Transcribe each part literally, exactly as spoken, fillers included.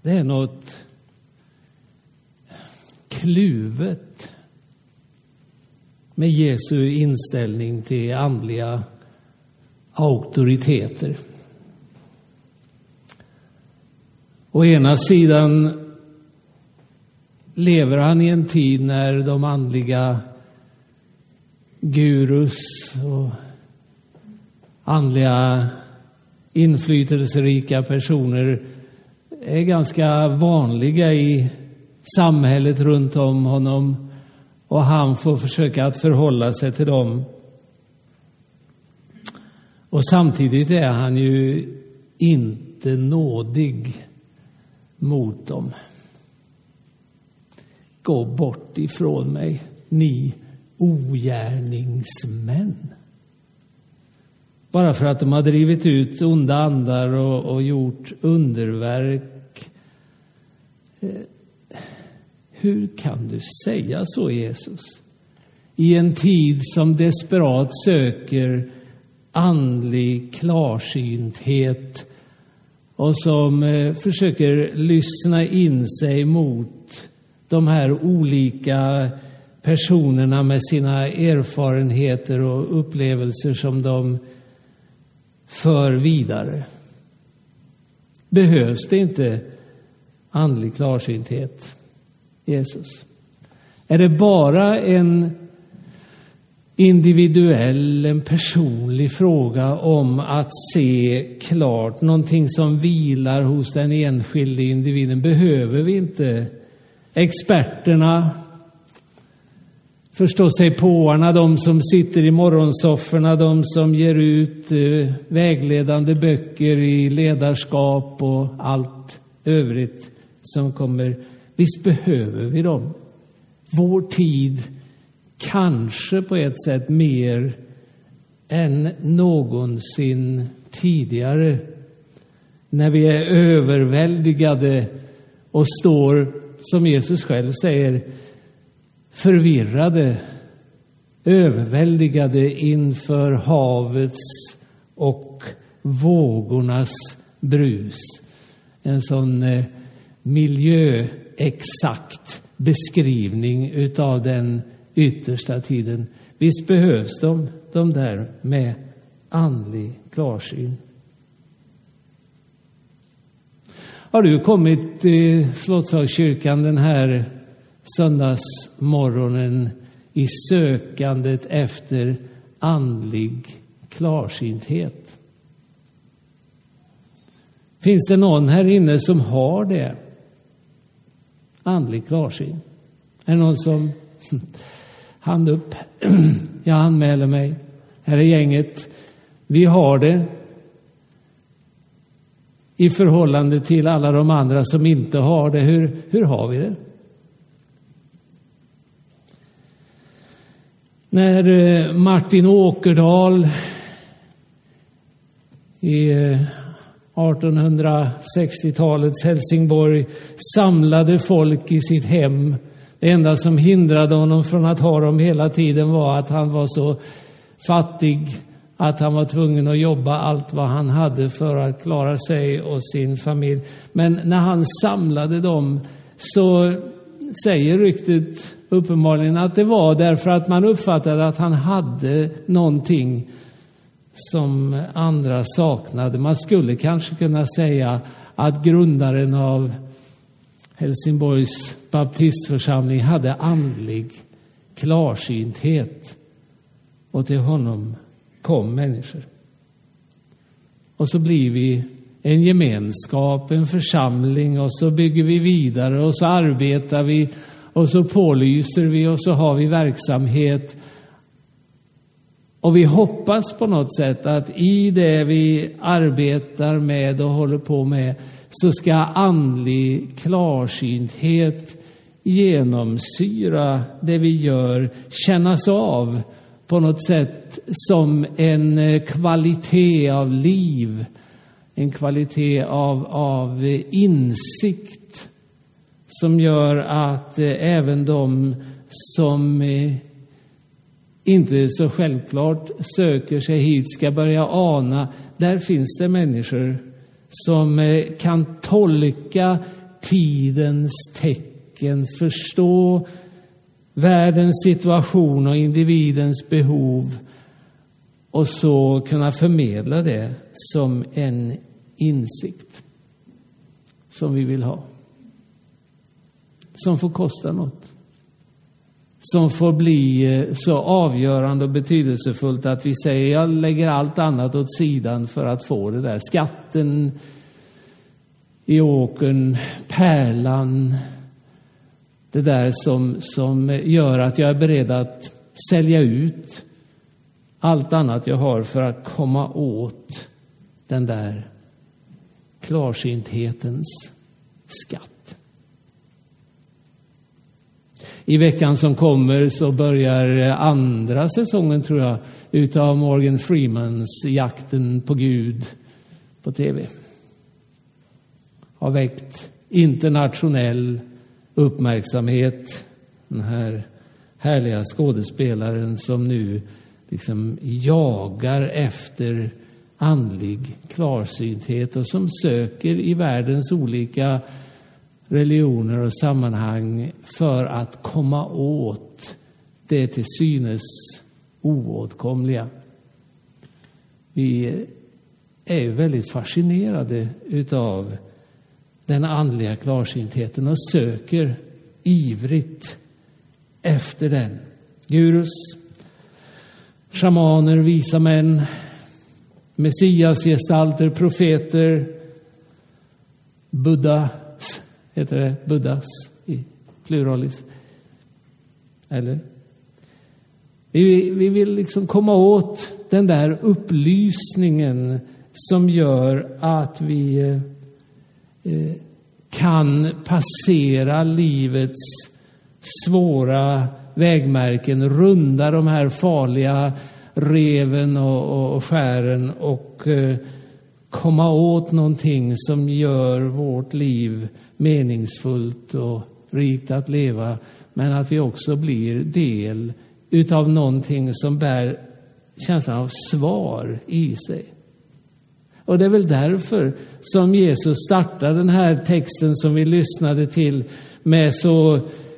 Det är något kluvet med Jesu inställning till andliga auktoriteter. Å ena sidan lever han i en tid när de andliga gurus och andliga inflytelserika personer är ganska vanliga i samhället runt om honom, och han får försöka att förhålla sig till dem. Och samtidigt är han ju inte nådig mot dem. Gå bort ifrån mig, ni ogärningsmän. Bara för att de har drivit ut onda andar och, och gjort underverk. Hur kan du säga så, Jesus? I en tid som desperat söker andlig klarsynthet och som eh, försöker lyssna in sig mot de här olika personerna med sina erfarenheter och upplevelser som de för vidare. Behövs det inte andlig klarsynthet, Jesus? Är det bara en individuell, en personlig fråga om att se klart, någonting som vilar hos den enskilde individen? Behöver vi inte experterna, förstå sig påarna, de som sitter i morgonsofforna, de som ger ut eh, vägledande böcker i ledarskap och allt övrigt som kommer? Visst behöver vi dem. Vår tid kanske på ett sätt mer än någonsin tidigare, när vi är överväldigade och står, som Jesus själv säger, förvirrade, överväldigade inför havets och vågornas brus. En sån eh, miljöexakt beskrivning utav den yttersta tiden. Visst behövs de, de där med andlig klarsyn. Har du kommit till Slottshavskyrkan den här söndagsmorgonen i sökandet efter andlig klarsynthet? Finns det någon här inne som har det? Andlig klarsyn. Är det någon som hand upp? Jag anmäler mig. Här är gänget. Vi har det. I förhållande till alla de andra som inte har det. Hur, hur har vi det? När Martin Åkerdahl i artonhundrasextiotalets Helsingborg samlade folk i sitt hem, det enda som hindrade honom från att ha dem hela tiden var att han var så fattig att han var tvungen att jobba allt vad han hade för att klara sig och sin familj. Men när han samlade dem så säger ryktet uppenbarligen att det var därför att man uppfattade att han hade någonting som andra saknade. Man skulle kanske kunna säga att grundaren av Helsingborgs baptistförsamling hade andlig klarsynthet, och till honom kom människor. Och så blir vi en gemenskap, en församling, och så bygger vi vidare och så arbetar vi och så pålyser vi och så har vi verksamhet. Och vi hoppas på något sätt att i det vi arbetar med och håller på med så ska andlig klarsynthet genomsyra det vi gör, kännas av på något sätt som en kvalitet av liv, en kvalitet av, av insikt som gör att även de som inte så självklart söker sig hit ska börja ana, där finns det människor som kan tolka tidens tecken, förstå världens situation och individens behov och så kunna förmedla det som en insikt som vi vill ha. Som får kosta något. Som får bli så avgörande och betydelsefullt att vi säger jag lägger allt annat åt sidan för att få det där. Skatten i åkern, pärlan, det där som, som gör att jag är beredd att sälja ut allt annat jag har för att komma åt den där klarsynthetens skatt. I veckan som kommer så börjar andra säsongen, tror jag, utav Morgan Freemans Jakten på Gud på tv. Har väckt internationell uppmärksamhet. Den här härliga skådespelaren som nu liksom jagar efter andlig klarsynthet och som söker i världens olika religioner och sammanhang för att komma åt det till synes oåtkomliga. Vi är ju väldigt fascinerade utav den andliga klarsyntheten och söker ivrigt efter den. Gurus, shamaner, visa män, messiasgestalter, profeter, Buddha, heter det Buddhas i pluralis? Eller? Vi, vi vill liksom komma åt den där upplysningen som gör att vi eh, kan passera livets svåra vägmärken, runda de här farliga reven och, och, och skären och eh, komma åt någonting som gör vårt liv meningsfullt och rikt att leva, men att vi också blir del utav någonting som bär känslan av svar i sig. Och det är väl därför som Jesus startar den här texten som vi lyssnade till med så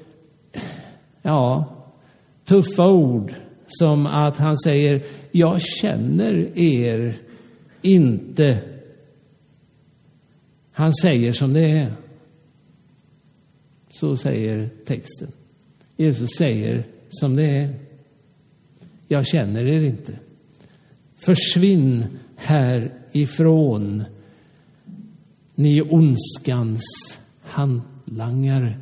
ja, tuffa ord som att han säger, jag känner er inte. Han säger som det är. Så säger texten. Jesus säger som det är. Jag känner er inte. Försvinn härifrån, ni ondskans handlangare.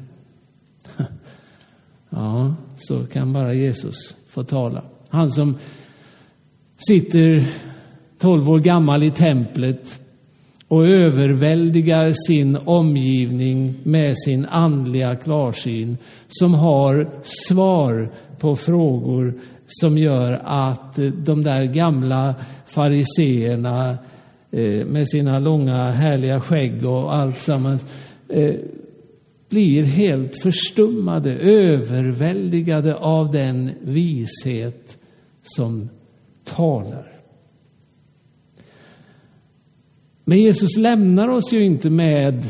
Ja, så kan bara Jesus få tala. Han som sitter tolv år gammal i templet och överväldigar sin omgivning med sin andliga klarsyn, som har svar på frågor som gör att de där gamla fariseerna med sina långa härliga skägg och allt sammans blir helt förstummade, överväldigade av den vishet som talar. Men Jesus lämnar oss ju inte med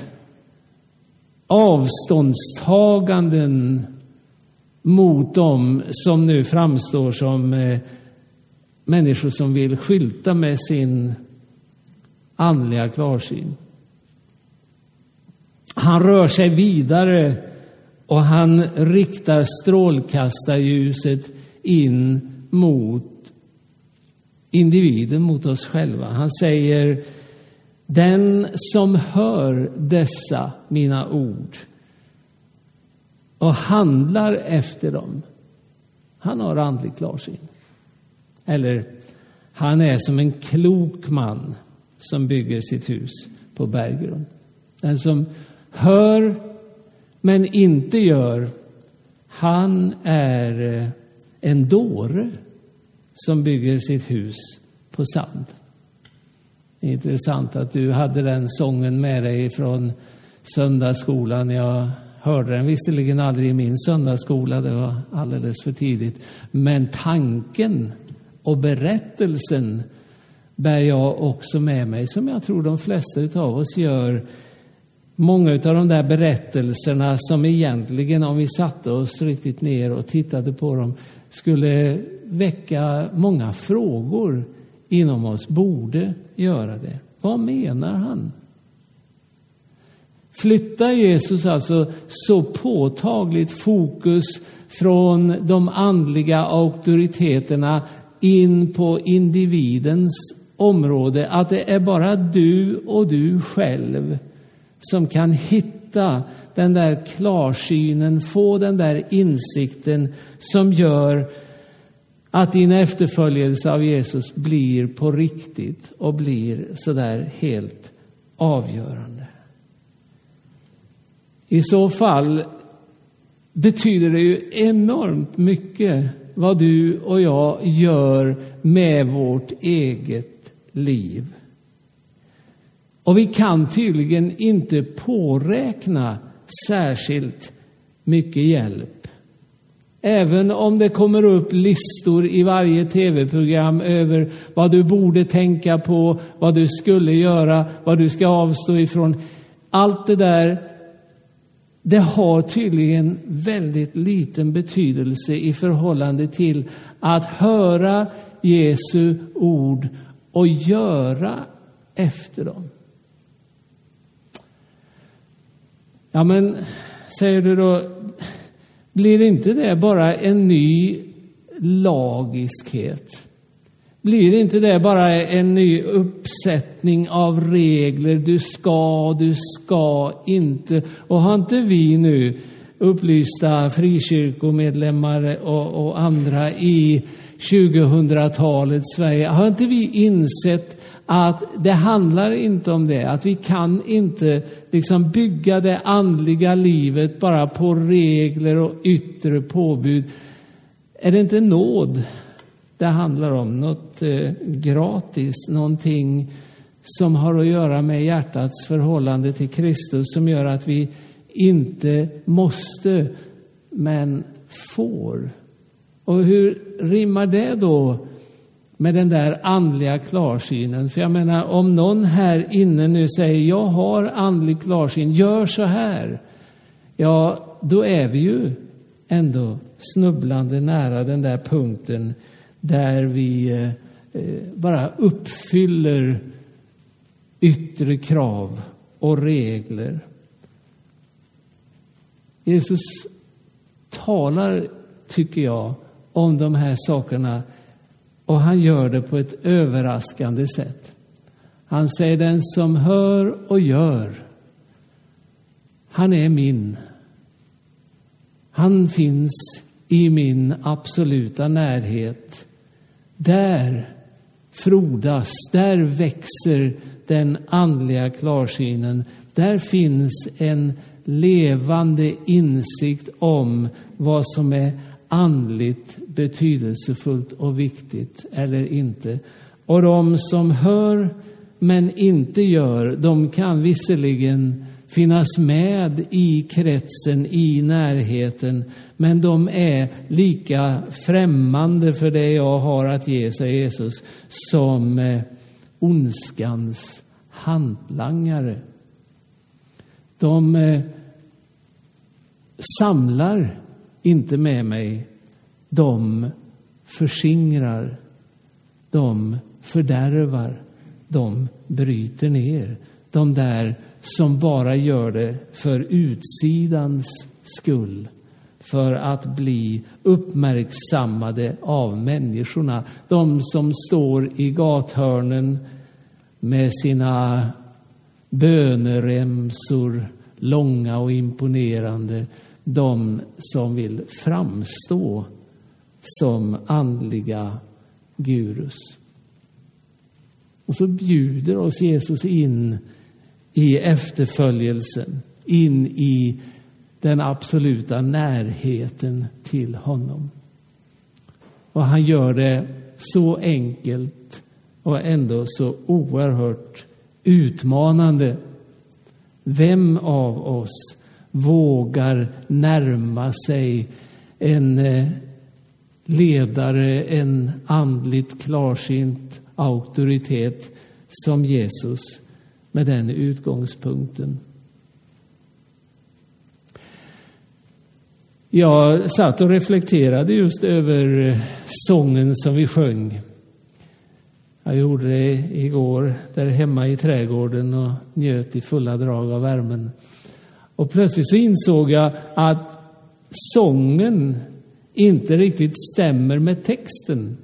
avståndstaganden mot dem som nu framstår som eh, människor som vill skylta med sin andliga klarsyn. Han rör sig vidare och han riktar strålkastarljuset in mot individen, mot oss själva. Han säger, den som hör dessa mina ord och handlar efter dem, han har andlig klarsyn. Eller, han är som en klok man som bygger sitt hus på berggrund. Den som hör men inte gör, han är en dåre som bygger sitt hus på sand. Det är intressant att du hade den sången med dig från söndagsskolan. Jag hörde den visserligen aldrig i min söndagsskola, det var alldeles för tidigt. Men tanken och berättelsen bär jag också med mig, som jag tror de flesta av oss gör, Många av de där berättelserna som egentligen, om vi satte oss riktigt ner och tittade på dem, skulle väcka många frågor inom oss, borde göra det. Vad menar han? Flyttar Jesus alltså så påtagligt fokus från de andliga auktoriteterna in på individens område att det är bara du och du själv som kan hitta den där klarsynen, få den där insikten som gör att din efterföljelse av Jesus blir på riktigt och blir så där helt avgörande. I så fall betyder det ju enormt mycket vad du och jag gör med vårt eget liv. Och vi kan tydligen inte påräkna särskilt mycket hjälp. Även om det kommer upp listor i varje tv-program över vad du borde tänka på, vad du skulle göra, vad du ska avstå ifrån. Allt det där, det har tydligen väldigt liten betydelse i förhållande till att höra Jesu ord och göra efter dem. Ja, men säger du då, blir inte det bara en ny lagiskhet? Blir inte det bara en ny uppsättning av regler? Du ska, du ska inte. Och har inte vi nu upplysta frikyrkomedlemmar och, och andra i tjugohundratalets Sverige, har inte vi insett att det handlar inte om det, att vi kan inte liksom bygga det andliga livet bara på regler och yttre påbud? Är det inte nåd det handlar om, något eh, gratis, någonting som har att göra med hjärtats förhållande till Kristus, som gör att vi inte måste men får? Och hur rimmar det då med den där andliga klarsynen? För jag menar, om någon här inne nu säger jag har andlig klarsyn, gör så här. Ja, då är vi ju ändå snubblande nära den där punkten där vi eh, bara uppfyller yttre krav och regler. Jesus talar, tycker jag, om de här sakerna, och han gör det på ett överraskande sätt. Han säger, den som hör och gör, han är min. Han finns i min absoluta närhet. Där frodas, där växer den andliga klarsynen. Där finns en levande insikt om vad som är andligt betydelsefullt och viktigt eller inte. Och de som hör men inte gör, de kan visserligen finnas med i kretsen, i närheten, men de är lika främmande för det jag har att ge, säger Jesus, som eh, ondskans hantlangare. De eh, samlar inte med mig, de förskingrar, de fördärvar, de bryter ner. De där som bara gör det för utsidans skull, för att bli uppmärksammade av människorna. De som står i gathörnen med sina böneremsor, långa och imponerande. De som vill framstå som andliga gurus. Och så bjuder oss Jesus in i efterföljelsen, in i den absoluta närheten till honom. Och han gör det så enkelt och ändå så oerhört utmanande. Vem av oss vågar närma sig en ledare, en andligt klarsynt auktoritet som Jesus med den utgångspunkten? Jag satt och reflekterade just över sången som vi sjöng. Jag gjorde det igår där hemma i trädgården och njöt i fulla drag av värmen. Och plötsligt så insåg jag att sången inte riktigt stämmer med texten.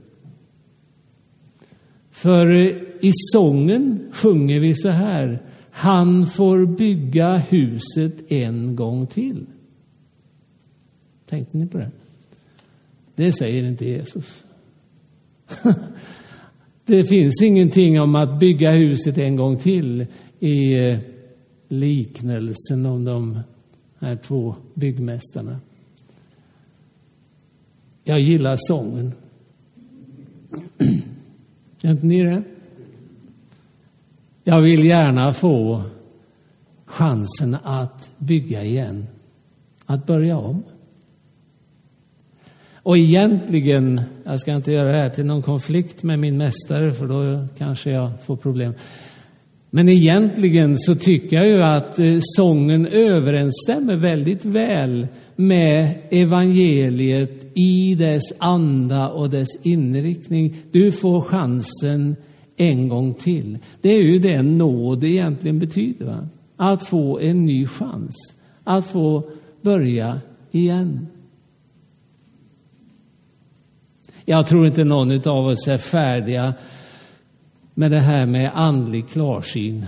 För i sången sjunger vi så här: han får bygga huset en gång till. Tänkte ni på det? Det säger inte Jesus. Det finns ingenting om att bygga huset en gång till i liknelsen om de här två byggmästarna. Jag gillar sången. Är inte ni det? Jag vill gärna få chansen att bygga igen. Att börja om. Och egentligen, jag ska inte göra det här till någon konflikt med min mästare, för då kanske jag får problem. Men egentligen så tycker jag ju att sången överensstämmer väldigt väl med evangeliet i dess anda och dess inriktning. Du får chansen en gång till. Det är ju det nåd egentligen betyder, va? Att få en ny chans. Att få börja igen. Jag tror inte någon av oss är färdiga med det här med andlig klarsyn.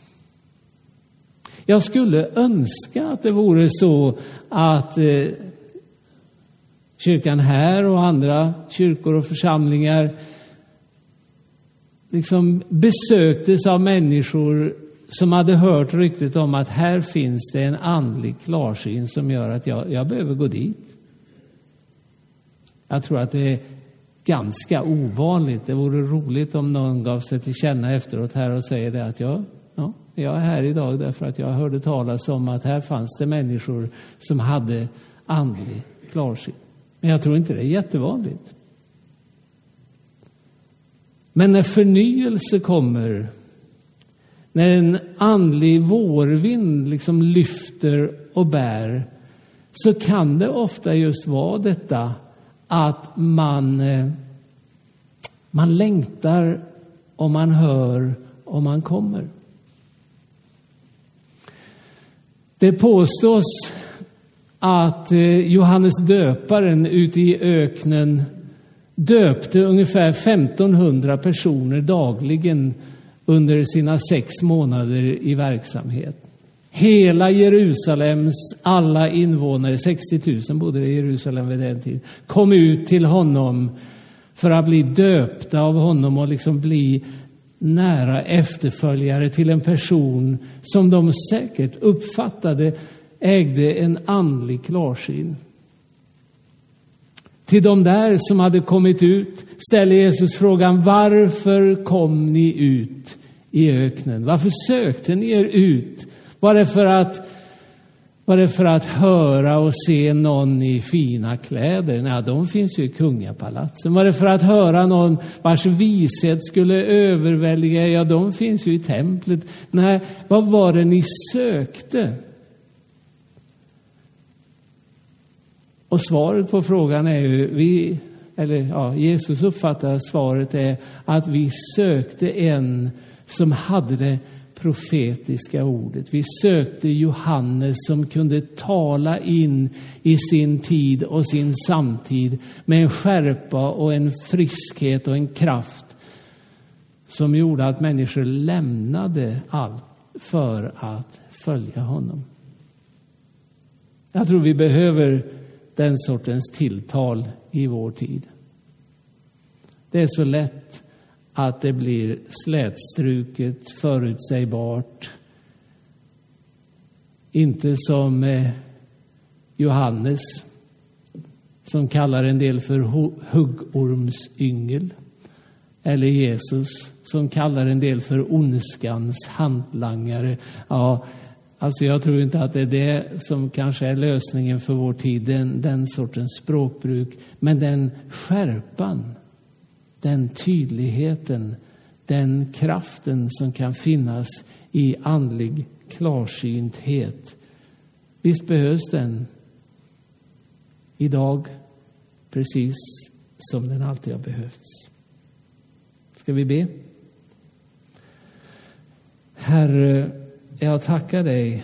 Jag skulle önska att det vore så att eh, kyrkan här och andra kyrkor och församlingar liksom besöktes av människor som hade hört ryktet om att här finns det en andlig klarsyn som gör att jag, jag behöver gå dit. Jag tror att det är ganska ovanligt. Det vore roligt om någon gav sig till känna efteråt här och säger det att jag, ja, jag är här idag därför att jag hörde talas om att här fanns det människor som hade andlig klarsyn. Men jag tror inte det är jättevanligt. Men när förnyelse kommer, när en andlig vårvind liksom lyfter och bär, så kan det ofta just vara detta att man, man längtar och man hör och man kommer. Det påstås att Johannes döparen ute i öknen döpte ungefär femtonhundra personer dagligen under sina sex månader i verksamhet. Hela Jerusalems alla invånare, sextio tusen bodde i Jerusalem vid den tiden, kom ut till honom för att bli döpta av honom och liksom bli nära efterföljare till en person som de säkert uppfattade ägde en andlig klarsyn. Till de där som hade kommit ut ställer Jesus frågan: varför kom ni ut i öknen? Varför sökte ni er ut? Var det för att, var det för att höra och se någon i fina kläder? Nej, de finns ju i kungapalatsen. Var det för att höra någon vars vishet skulle överväldiga? Ja, de finns ju i templet. Nej, vad var det ni sökte? Och svaret på frågan är ju, vi, eller ja, Jesus uppfattar svaret är att vi sökte en som hade det profetiska ordet. Vi sökte Johannes som kunde tala in i sin tid och sin samtid med en skärpa och en friskhet och en kraft som gjorde att människor lämnade allt för att följa honom. Jag tror vi behöver den sortens tilltal i vår tid. Det är så lätt att det blir slätstruket, förutsägbart. Inte som Johannes som kallar en del för huggormsyngel. Eller Jesus som kallar en del för ondskans hantlangare. Ja, alltså jag tror inte att det är det som kanske är lösningen för vår tid. Den, den sortens språkbruk. Men den skärpan, den tydligheten, den kraften som kan finnas i andlig klarsynthet. Visst behövs den. idag precis som den alltid har behövts. Ska vi be? Herre, jag tackar dig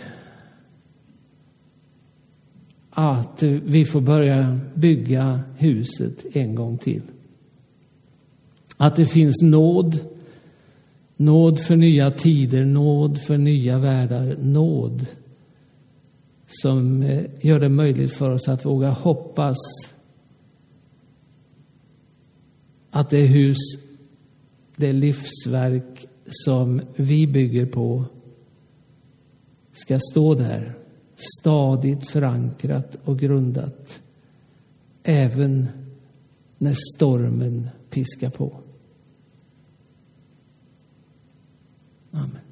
att vi får börja bygga huset en gång till. Att det finns nåd, nåd för nya tider, nåd för nya världar, nåd som gör det möjligt för oss att våga hoppas att det hus, det livsverk som vi bygger på ska stå där stadigt förankrat och grundat även när stormen piskar på. Amen.